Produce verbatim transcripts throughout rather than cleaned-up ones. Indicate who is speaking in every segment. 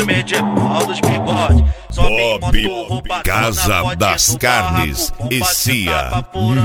Speaker 1: remédio é pau dos bigodes.
Speaker 2: Bob, Casa das Carnes e Cia.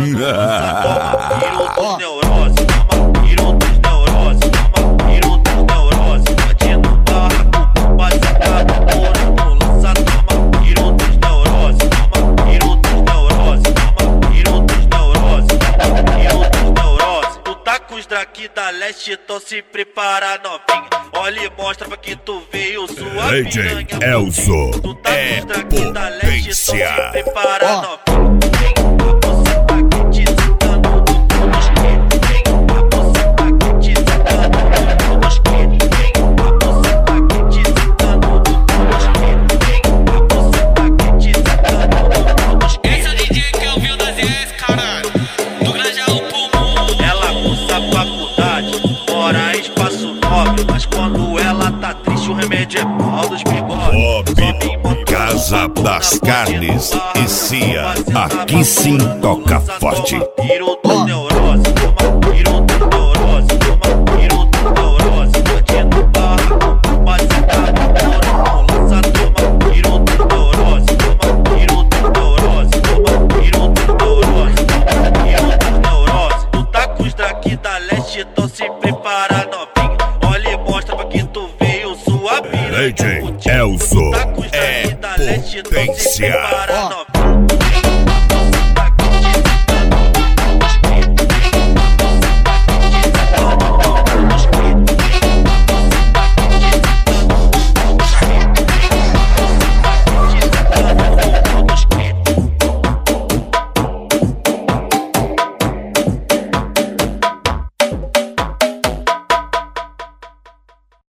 Speaker 1: Daqui da leste, então se prepara novinha. Olha e mostra pra que tu veio sua
Speaker 2: D J Elzo
Speaker 1: tu tá
Speaker 2: é
Speaker 1: com daqui da leste, então se
Speaker 2: potência.
Speaker 1: prepara
Speaker 3: Ó.
Speaker 1: novinha. Vem, a você tá aqui te sentando no mosquete. Vem, a você tá aqui te sentando no mosquete. Vem, a você tá aqui te sentando no mosquete. Vem, a você tá aqui te sentando no mosquete.
Speaker 4: Esse é o D J que ouviu das I S, caralho. Do Grajaú pro mundo.
Speaker 1: Ela cursa faculdade, mora em espaço nobre, mas quando ela tá triste o remédio é pau dos bigodes.
Speaker 2: Bob, Casa das Carnes e Cia. Aqui sim toca forte.
Speaker 1: Tiro dos neurose, toma tiro dos neurose, toma tiro dos neurose. Bandido barra, baseado no lança, toma tiro dos neurose, toma tiro dos neurose, toma tiro dos neurose, toma tiro dos neurose. Tu tá com os daqui da leste, então se prepara novinha. Olha e mostra pra que tu veio sua piranha.
Speaker 2: D J Elzo
Speaker 1: Tá com os
Speaker 2: é
Speaker 1: daqui da leste, então se
Speaker 2: potência.
Speaker 1: prepara novinha.